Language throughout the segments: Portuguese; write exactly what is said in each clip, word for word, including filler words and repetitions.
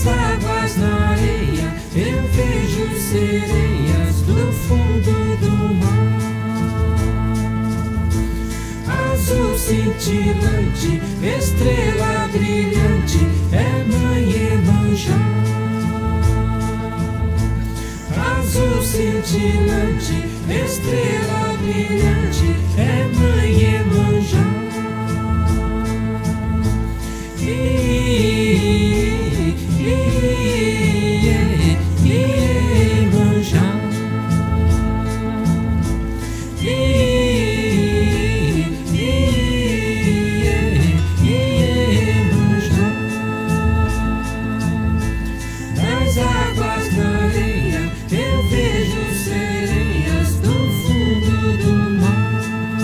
águas na areia eu vejo sereias do fundo do mar. Azul cintilante, estrela brilhante, é mãe Iemanjá. Azul cintilante, estrela brilhante, é mãe Iemanjá. Das águas na areia eu vejo sereias do fundo do mar.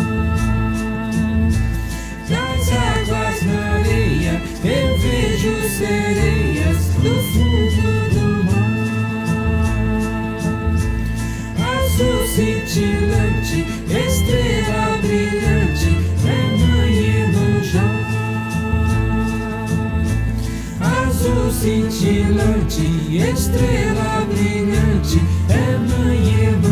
Das águas na areia eu vejo sereias do fundo do mar. Azul cintilante, estrela brilhante, é mãe Iemanjá. Azul cintilante, estrela brilhante, é mãe Iemanjá.